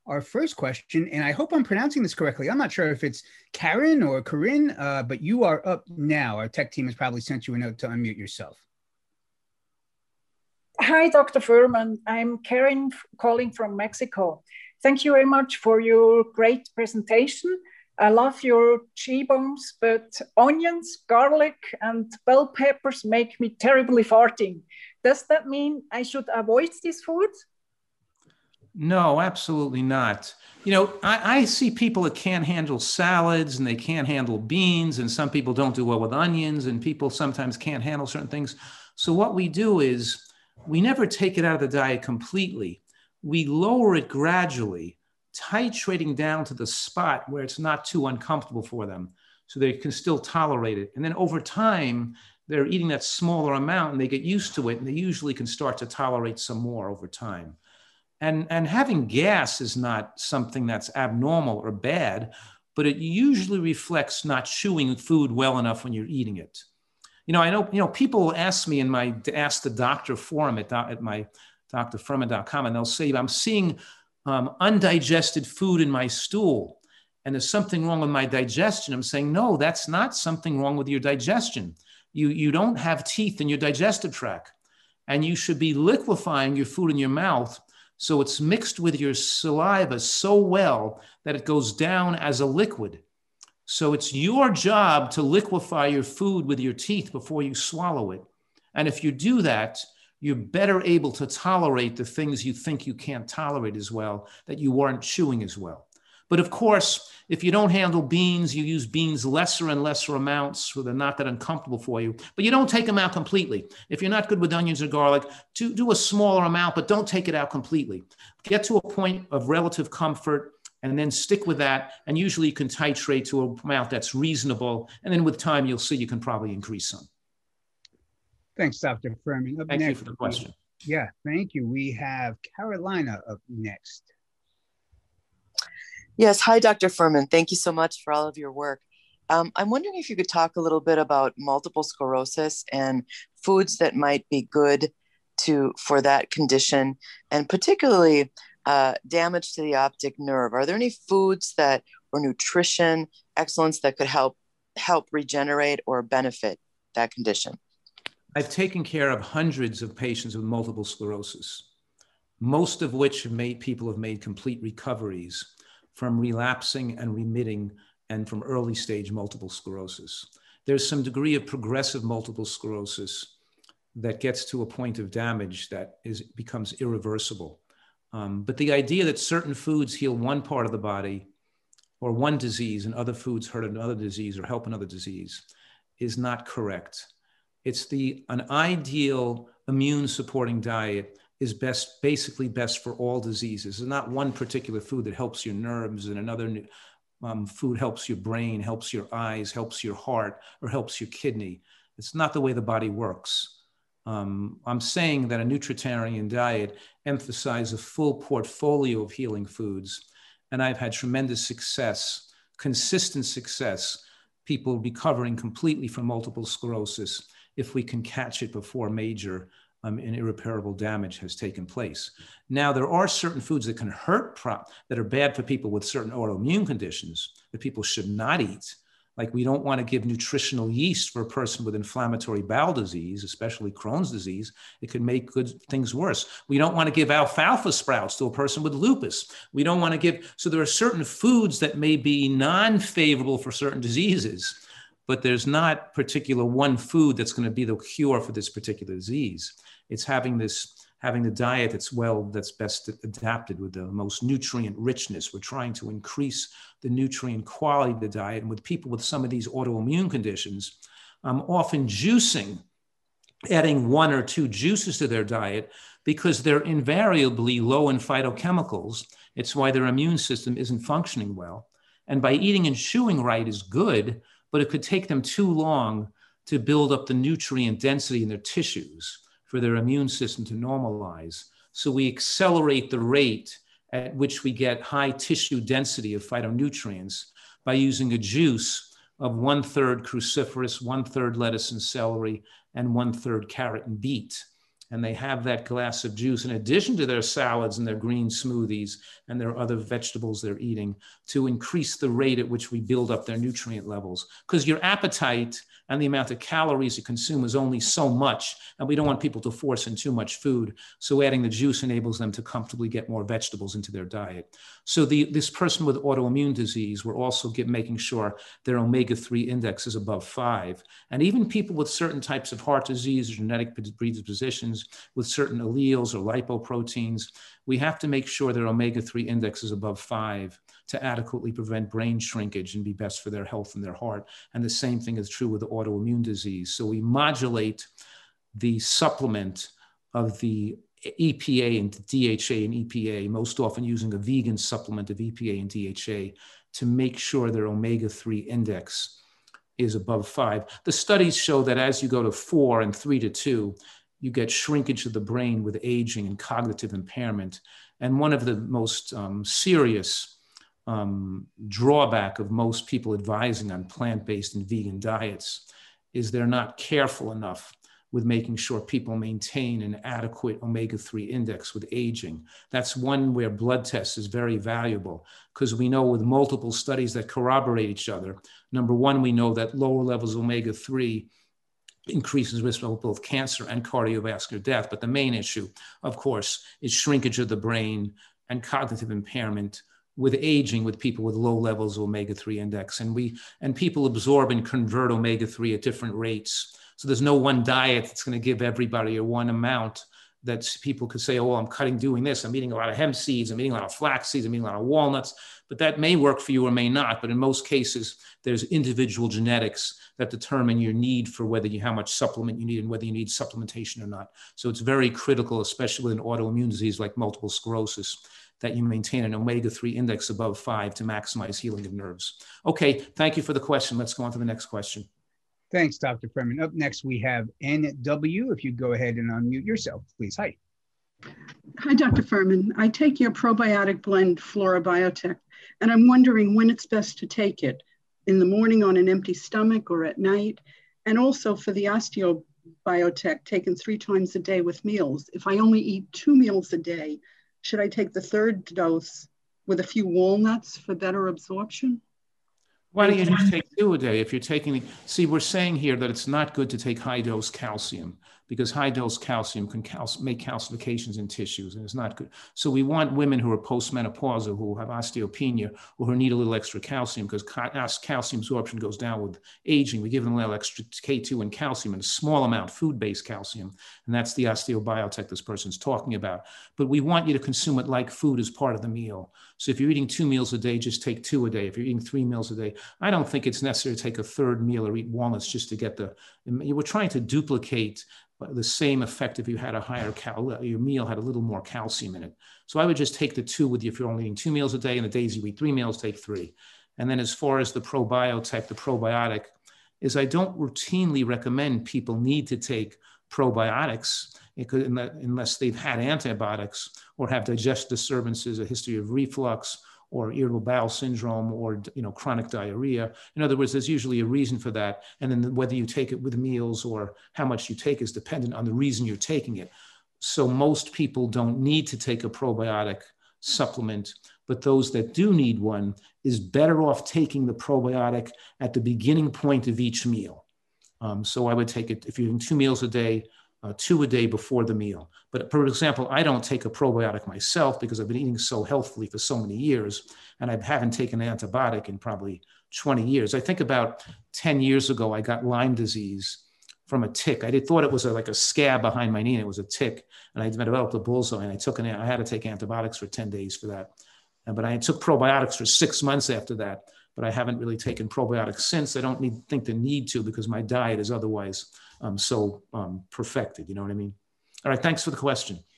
our first question, and I hope I'm pronouncing this correctly. I'm not sure if it's Karen or Corinne, but you are up now. Our tech team has probably sent you a note to unmute yourself. Hi, Dr. Furman. I'm Karen calling from Mexico. Thank you very much for your great presentation. I love your G-bombs, but onions, garlic, and bell peppers make me terribly farting. Does that mean I should avoid these foods? No, absolutely not. You know, I see people that can't handle salads and they can't handle beans, and some people don't do well with onions, and people sometimes can't handle certain things. So what we do is we never take it out of the diet completely. We lower it gradually, titrating down to the spot where it's not too uncomfortable for them, so they can still tolerate it. And then over time, they're eating that smaller amount and they get used to it, and they usually can start to tolerate some more over time. And having gas is not something that's abnormal or bad, but it usually reflects not chewing food well enough when you're eating it. You know, I know people ask me in my Ask the Doctor forum at my drfurman.com, and they'll say, I'm seeing undigested food in my stool, and there's something wrong with my digestion. I'm saying, no, that's not something wrong with your digestion. You don't have teeth in your digestive tract, and you should be liquefying your food in your mouth so it's mixed with your saliva so well that it goes down as a liquid. So it's your job to liquefy your food with your teeth before you swallow it. And if you do that, you're better able to tolerate the things you think you can't tolerate as well, that you weren't chewing as well. But of course, if you don't handle beans, you use beans lesser and lesser amounts so they're not that uncomfortable for you. But you don't take them out completely. If you're not good with onions or garlic, do a smaller amount, but don't take it out completely. Get to a point of relative comfort and then stick with that. And usually you can titrate to an amount that's reasonable. And then with time, you'll see you can probably increase some. Thanks, Dr. Furman. Thank you for the question. Yeah, thank you. We have Carolina up next. Yes, hi, Dr. Furman. Thank you so much for all of your work. I'm wondering if you could talk a little bit about multiple sclerosis and foods that might be good for that condition, and particularly damage to the optic nerve. Are there any foods or nutrition excellence that could help regenerate or benefit that condition? I've taken care of hundreds of patients with multiple sclerosis, most of which people have made complete recoveries from relapsing and remitting and from early stage multiple sclerosis. There's some degree of progressive multiple sclerosis that gets to a point of damage that becomes irreversible. But the idea that certain foods heal one part of the body or one disease and other foods hurt another disease or help another disease is not correct. It's an ideal immune supporting diet is basically best for all diseases. There's not one particular food that helps your nerves and another food helps your brain, helps your eyes, helps your heart, or helps your kidney. It's not the way the body works. I'm saying that a nutritarian diet emphasizes a full portfolio of healing foods. And I've had tremendous success, consistent success, people recovering completely from multiple sclerosis if we can catch it before major and irreparable damage has taken place. Now, there are certain foods that can hurt, that are bad for people with certain autoimmune conditions that people should not eat. Like we don't want to give nutritional yeast for a person with inflammatory bowel disease, especially Crohn's disease. It could make good things worse. We don't want to give alfalfa sprouts to a person with lupus. We don't want to give, so there are certain foods that may be non-favorable for certain diseases, but there's not particular one food that's going to be the cure for this particular disease. It's having the diet that's best adapted with the most nutrient richness. We're trying to increase the nutrient quality of the diet. And with people with some of these autoimmune conditions, often juicing, adding 1 or 2 juices to their diet because they're invariably low in phytochemicals. It's why their immune system isn't functioning well. And by eating and chewing right is good, but it could take them too long to build up the nutrient density in their tissues for their immune system to normalize. So we accelerate the rate at which we get high tissue density of phytonutrients by using a juice of 1/3 cruciferous, 1/3 lettuce and celery, and 1/3 carrot and beet. and they have that glass of juice in addition to their salads and their green smoothies and their other vegetables they're eating, to increase the rate at which we build up their nutrient levels. Because your appetite and the amount of calories you consume is only so much, and we don't want people to force in too much food. So adding the juice enables them to comfortably get more vegetables into their diet. So this person with autoimmune disease, we're also making sure their omega-3 index is above 5. And even people with certain types of heart disease or genetic predispositions with certain alleles or lipoproteins, we have to make sure their omega-3 index is above 5 to adequately prevent brain shrinkage and be best for their health and their heart. And the same thing is true with the autoimmune disease. So we modulate the supplement of the EPA and DHA and EPA, most often using a vegan supplement of EPA and DHA, to make sure their omega-3 index is above 5. The studies show that as you go to 4 and 3 to 2, you get shrinkage of the brain with aging and cognitive impairment. And one of the most serious drawback of most people advising on plant-based and vegan diets is they're not careful enough with making sure people maintain an adequate omega-3 index with aging. That's one where blood tests is very valuable, because we know with multiple studies that corroborate each other, number one, we know that lower levels of omega-3 increases risk of both cancer and cardiovascular death. But the main issue, of course, is shrinkage of the brain and cognitive impairment with aging with people with low levels of omega-3 index. And people absorb and convert omega-3 at different rates. So there's no one diet that's going to give everybody a one amount that people could say, oh, I'm doing this. I'm eating a lot of hemp seeds. I'm eating a lot of flax seeds. I'm eating a lot of walnuts. But that may work for you or may not. But in most cases, there's individual genetics that determine your need for how much supplement you need and whether you need supplementation or not. So it's very critical, especially with an autoimmune disease like multiple sclerosis, that you maintain an omega-3 index above 5 to maximize healing of nerves. Okay, thank you for the question. Let's go on to the next question. Thanks, Dr. Furman. Up next, we have NW. If you go ahead and unmute yourself, please. Hi. Hi, Dr. Furman. I take your probiotic blend, Flora Biotech, and I'm wondering when it's best to take it, in the morning on an empty stomach or at night, and also for the Osteobiotech, taken 3 times a day with meals. If I only eat 2 meals a day, should I take the 3rd dose with a few walnuts for better absorption? Why don't you just take 2 a day if you're taking see, we're saying here that it's not good to take high dose calcium, because high dose calcium can make calcifications in tissues, and it's not good. So we want women who are postmenopausal, who have osteopenia, or who need a little extra calcium, because calcium absorption goes down with aging. We give them a little extra K2 and calcium in a small amount, food-based calcium, and that's the Osteobiotech this person's talking about. But we want you to consume it like food as part of the meal. So if you're eating 2 meals a day, just take 2 a day. If you're eating 3 meals a day, I don't think it's necessary to take a 3rd meal or eat walnuts just to get we're trying to duplicate the same effect if you had a higher your meal had a little more calcium in it. So I would just take the 2 with you if you're only eating 2 meals a day, and the days you eat 3 meals, take 3. And then as far as the probiotic, the probiotic is I don't routinely recommend people need to take probiotics unless they've had antibiotics or have digestive disturbances, a history of reflux or irritable bowel syndrome or chronic diarrhea. In other words, there's usually a reason for that. And then whether you take it with meals or how much you take is dependent on the reason you're taking it. So most people don't need to take a probiotic supplement, but those that do need one is better off taking the probiotic at the beginning point of each meal. So I would take it if you're eating 2 meals a day, 2 a day before the meal. But for example, I don't take a probiotic myself because I've been eating so healthfully for so many years, and I haven't taken an antibiotic in probably 20 years. I think about 10 years ago, I got Lyme disease from a tick. I thought it was like a scab behind my knee, and it was a tick, and I developed a bullseye, and I had to take antibiotics for 10 days for that. But I took probiotics for 6 months after that, but I haven't really taken probiotics since. I don't think the need to, because my diet is otherwise so perfected. You know what I mean? All right, thanks for the question.